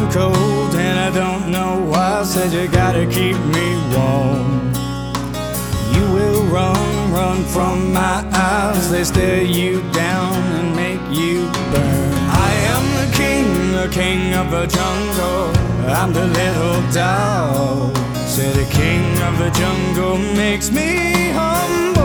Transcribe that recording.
cold and I don't know why. Said you gotta keep me warm. You will run from my eyes. They stare you down and make you burn. I am the king of the jungle. I'm the little dog. Say the king of the jungle makes me humble.